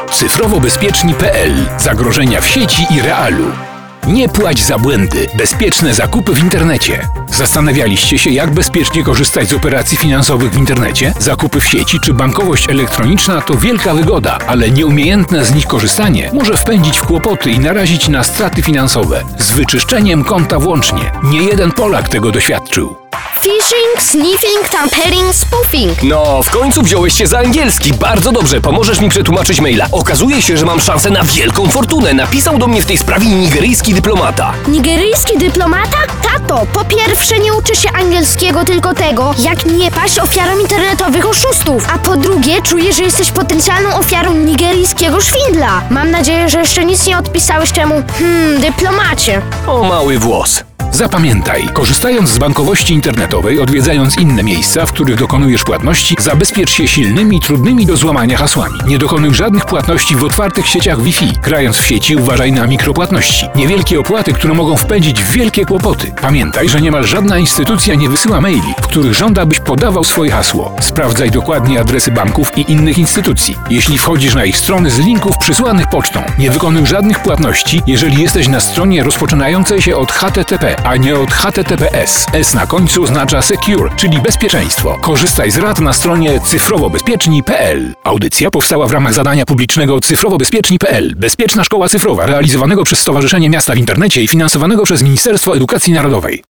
Cyfrowobezpieczni.pl. Zagrożenia w sieci i realu. Nie płać za błędy. Bezpieczne zakupy w internecie. Zastanawialiście się, jak bezpiecznie korzystać z operacji finansowych w internecie? Zakupy w sieci czy bankowość elektroniczna to wielka wygoda, ale nieumiejętne z nich korzystanie może wpędzić w kłopoty i narazić na straty finansowe. Z wyczyszczeniem konta włącznie. Nie jeden Polak tego doświadczył. Phishing, sniffing, tampering, spoofing. No, w końcu wziąłeś się za angielski. Bardzo dobrze, pomożesz mi przetłumaczyć maila. Okazuje się, że mam szansę na wielką fortunę. Napisał do mnie w tej sprawie nigeryjski dyplomata. Nigeryjski dyplomata? Tato, po pierwsze nie uczy się angielskiego, tylko tego, jak nie paść ofiarą internetowych oszustów. A po drugie, czuję, że jesteś potencjalną ofiarą nigeryjskiego szwindla. Mam nadzieję, że jeszcze nic nie odpisałeś temu, dyplomacie. O mały włos. Zapamiętaj, korzystając z bankowości internetowej, odwiedzając inne miejsca, w których dokonujesz płatności, zabezpiecz się silnymi, trudnymi do złamania hasłami. Nie dokonuj żadnych płatności w otwartych sieciach Wi-Fi. Grając w sieci, uważaj na mikropłatności. Niewielkie opłaty, które mogą wpędzić w wielkie kłopoty. Pamiętaj, że niemal żadna instytucja nie wysyła maili, w których żąda, byś podawał swoje hasło. Sprawdzaj dokładnie adresy banków i innych instytucji. Jeśli wchodzisz na ich strony z linków przysłanych pocztą, nie wykonuj żadnych płatności, jeżeli jesteś na stronie rozpoczynającej się od HTTP, a nie od HTTPS. S na końcu oznacza secure, czyli bezpieczeństwo. Korzystaj z rad na stronie cyfrowobezpieczni.pl. Audycja powstała w ramach zadania publicznego cyfrowobezpieczni.pl. Bezpieczna szkoła cyfrowa, realizowanego przez Stowarzyszenie Miasta w Internecie i finansowanego przez Ministerstwo Edukacji Narodowej.